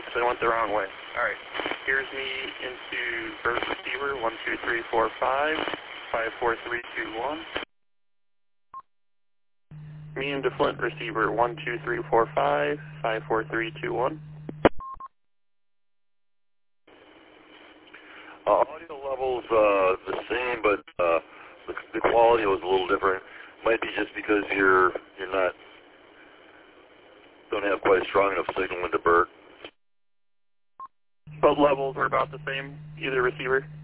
I went the wrong way. Alright, here's me into Bert receiver, 12345, 54321. Me into Flint receiver, 12345, 54321. Audio levels the same, but the quality was a little different. Might be just because you're not don't have quite a strong enough signal into Bert. Both levels are about the same, either receiver?